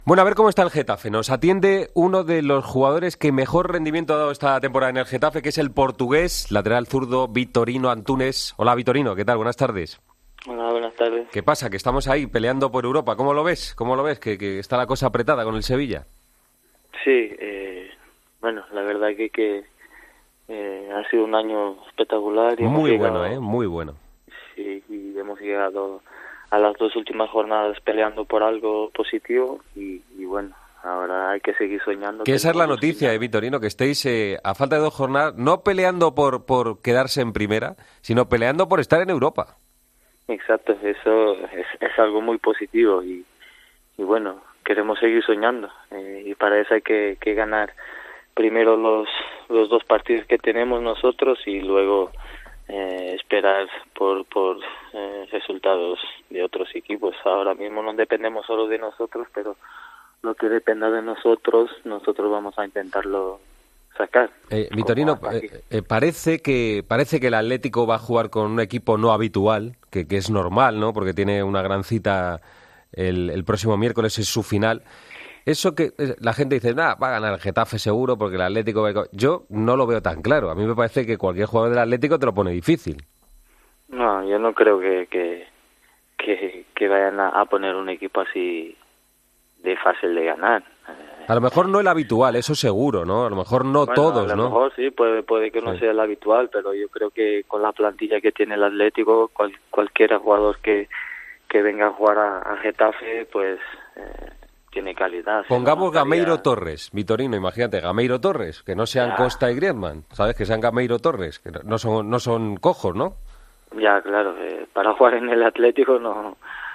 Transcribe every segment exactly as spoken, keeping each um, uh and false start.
Bueno, a ver cómo está el Getafe. Nos atiende uno de los jugadores que mejor rendimiento ha dado esta temporada en el Getafe, que es el portugués, lateral zurdo, Vitorino Antunes. Hola, Vitorino, ¿qué tal? Buenas tardes. Hola, buenas tardes. ¿Qué pasa? Que estamos ahí peleando por Europa. ¿Cómo lo ves? ¿Cómo lo ves? Que, que está la cosa apretada con el Sevilla. Sí, eh, bueno, la verdad que, que eh, ha sido un año espectacular. Y Muy llegado, bueno, ¿eh? Muy bueno. Sí, y hemos llegado a las dos últimas jornadas peleando por algo positivo y, y bueno, ahora hay que seguir soñando. Que esa es la noticia, eh, Vitorino, que estéis eh, a falta de dos jornadas, no peleando por, por quedarse en primera, sino peleando por estar en Europa. Exacto, eso es, es algo muy positivo y, y bueno, queremos seguir soñando eh, y para eso hay que, que ganar primero los, los dos partidos que tenemos nosotros y luego Eh, esperar por por eh, resultados de otros equipos. Ahora mismo no dependemos solo de nosotros, pero lo que dependa de nosotros, nosotros vamos a intentarlo sacar. Eh, Vitorino, eh, eh, parece que parece que el Atlético va a jugar con un equipo no habitual, que, que es normal, ¿no? Porque tiene una gran cita el, el próximo miércoles, es su final. Eso que la gente dice, nada, va a ganar el Getafe seguro porque el Atlético... Va a... Yo no lo veo tan claro. A mí me parece que cualquier jugador del Atlético te lo pone difícil. No, yo no creo que que, que, que vayan a, a poner un equipo así de fácil de ganar. A lo mejor no el habitual, eso seguro, ¿no? A lo mejor no bueno, todos, ¿no? A lo mejor ¿no? sí, puede, puede que no sí. sea el habitual, pero yo creo que con la plantilla que tiene el Atlético, cual, cualquier jugador que, que venga a jugar a, a Getafe, pues... Eh, tiene calidad. Pongamos Gameiro Torres, Vitorino, imagínate, Gameiro Torres, que no sean ya. Costa y Griezmann, ¿sabes? Que sean Gameiro Torres, que no son no son cojos, ¿no? Ya, claro, eh, para jugar en el Atlético no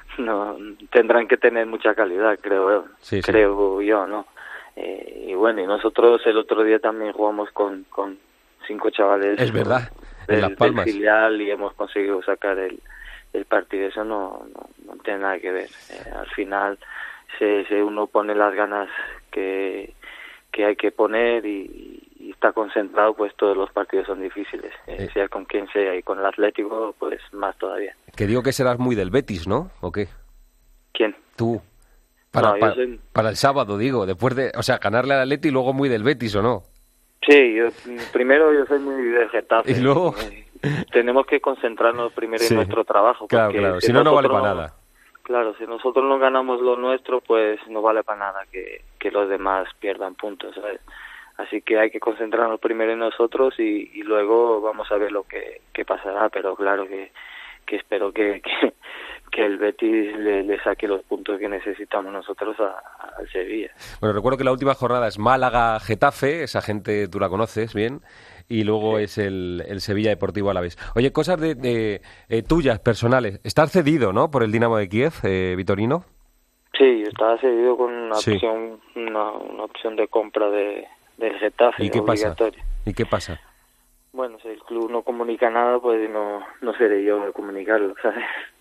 no tendrán que tener mucha calidad, creo yo, sí, creo sí. yo, ¿no? Eh, y bueno, y nosotros el otro día también jugamos con, con cinco chavales. Es verdad, del, en Las Palmas. Del filial y hemos conseguido sacar el, el partido, eso no, no, no tiene nada que ver. Eh, al final... Se, se uno pone las ganas que, que hay que poner y, y está concentrado, pues todos los partidos son difíciles, eh, eh. sea con quien sea, y con el Atlético pues más todavía. Que digo que serás muy del Betis, ¿no? ¿O qué? ¿Quién? Tú. Para, no, para, soy... para el sábado, digo, después de, o sea, ganarle al Atleti y luego muy del Betis, ¿o no? Sí, yo, primero yo soy muy del Getafe. Y luego... Eh, tenemos que concentrarnos primero sí. en nuestro trabajo. Claro, claro, si no, no vale para nada. Claro, si nosotros no ganamos lo nuestro, pues no vale para nada que, que los demás pierdan puntos, ¿sabes? Así que hay que concentrarnos primero en nosotros y, y luego vamos a ver lo que, que pasará, pero claro que, que espero que, que, que el Betis le, le saque los puntos que necesitamos nosotros al Sevilla. Bueno, recuerdo que la última jornada es Málaga-Getafe, esa gente tú la conoces bien, y luego sí. es el, el Sevilla Deportivo Alavés. Oye, cosas de, de eh, tuyas, personales. Estás cedido, ¿no?, por el Dinamo de Kiev, eh, Vitorino. Sí, yo estaba cedido con una sí. opción una, una opción de compra de del Getafe. ¿Y qué obligatoria. pasa? ¿Y qué pasa? Bueno, si el club no comunica nada, pues no no seré yo de comunicarlo, ¿sabes?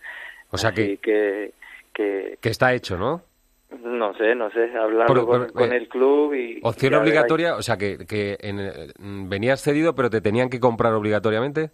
O sea Así que, que, que... Que está hecho, ¿no? No sé, no sé, hablarlo con, con eh, el club y... ¿Opción y obligatoria? Hay... O sea, que, que en, venías cedido, pero te tenían que comprar obligatoriamente.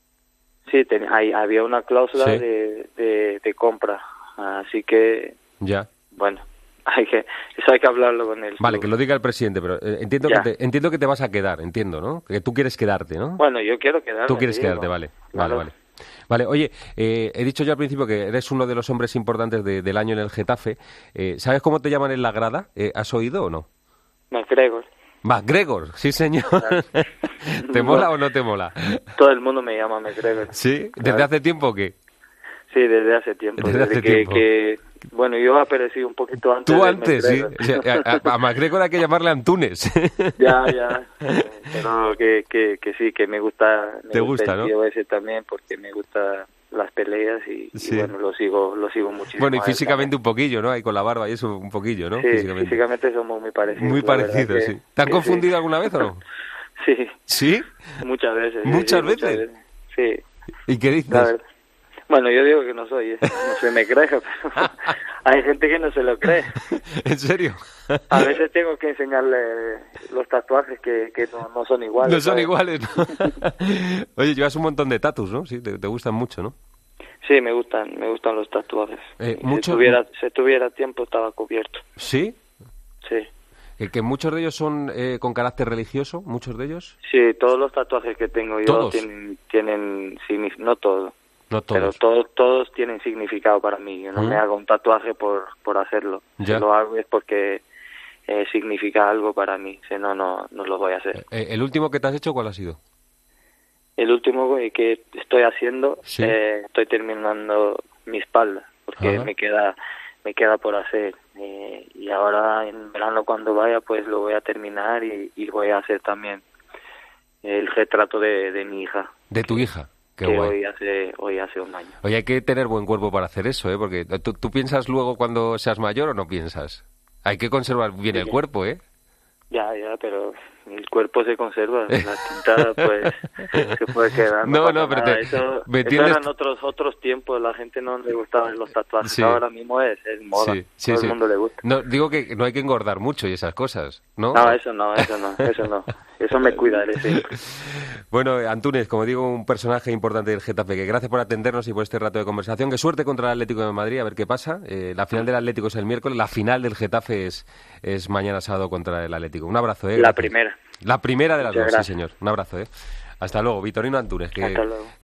Sí, ten, hay, había una cláusula ¿Sí? de, de, de compra, así que... Ya. Bueno, hay que eso hay que hablarlo con él. Vale, que lo diga el presidente, pero eh, entiendo que te, entiendo que te vas a quedar, entiendo, ¿no? Que tú quieres quedarte, ¿no? Bueno, yo quiero quedarme. Tú quieres sí, quedarte, bueno, vale, claro. vale, vale. Vale, oye, eh, he dicho yo al principio que eres uno de los hombres importantes de, del año en el Getafe. Eh, ¿Sabes cómo te llaman en la grada? Eh, ¿Has oído o no? McGregor. McGregor, sí señor. ¿Te mola no. o no te mola? Todo el mundo me llama McGregor. ¿Sí? ¿Desde claro. hace tiempo o qué? Sí, desde hace tiempo. Desde, desde hace que, tiempo. Que, bueno, yo aparecí un poquito antes. Tú antes, sí. O sea, a, a McGregor hay que llamarle Antunes. Ya, ya. Pero que, que, que sí, que me gusta. Me ¿Te gusta, gusta, el no? tío ese también porque me gusta las peleas y, sí. y bueno, lo sigo, lo sigo muchísimo. Bueno, y físicamente un poquillo, ¿no? Ahí con la barba y eso un poquillo, ¿no? Sí, físicamente, físicamente somos muy parecidos. Muy parecidos, que, sí. ¿Te han confundido sí. alguna vez o no? Sí. ¿Sí? Muchas veces. ¿Muchas sí, veces? Muchas veces? Sí. ¿Y qué dices? Bueno, yo digo que no soy, ¿eh? No se me cree, pero hay gente que no se lo cree. ¿En serio? A veces tengo que enseñarle los tatuajes que, que no, no son iguales. No son ¿sabes? iguales, ¿no? Oye, llevas un montón de tatus, ¿no? Sí, te, te gustan mucho, ¿no? Sí, me gustan, me gustan los tatuajes. Eh, si, mucho... tuviera, si tuviera tiempo estaba cubierto. ¿Sí? Sí. ¿Que muchos de ellos son eh, con carácter religioso? ¿Muchos de ellos? Sí, todos los tatuajes que tengo yo ¿Todos? tienen, tienen no todos, no todos, pero todos, todos tienen significado para mí. Yo no ¿Mm? me hago un tatuaje por, por hacerlo. Ya. Si lo hago es porque eh, significa algo para mí, si no, no, no lo voy a hacer. Eh, ¿El último que te has hecho cuál ha sido? El último que estoy haciendo, ¿Sí? eh, estoy terminando mi espalda, porque Ajá. me queda me queda por hacer. Eh, y ahora en verano cuando vaya, pues lo voy a terminar y, y voy a hacer también el retrato de, de mi hija. ¿De tu hija? Qué que guay. hoy hace hoy hace un año. Oye, hay que tener buen cuerpo para hacer eso, ¿eh? Porque ¿tú, tú piensas luego cuando seas mayor o no piensas? Hay que conservar bien Sí, el cuerpo, ¿eh? Ya, ya, pero el cuerpo se conserva, la tinta pues se puede quedar. No, no, no pero te, eso, me eso tienes... eran otros otros tiempos, la gente no le gustaban los tatuajes, sí. ahora mismo es, es moda, sí, sí, todo sí. el mundo le gusta. No, digo que no hay que engordar mucho y esas cosas, ¿no? No, eso no, eso no, eso no, eso me cuidaré siempre. Bueno, Antúnez, como digo, un personaje importante del Getafe, que gracias por atendernos y por este rato de conversación, que suerte contra el Atlético de Madrid, a ver qué pasa. Eh, la final del Atlético es el miércoles, la final del Getafe es, es mañana sábado contra el Atlético. Un abrazo, ¿eh? La Gracias. primera. La primera de las Muchas dos, gracias. sí señor. Un abrazo, ¿eh? Hasta luego, Vitorino Antúnez. Que, Hasta luego.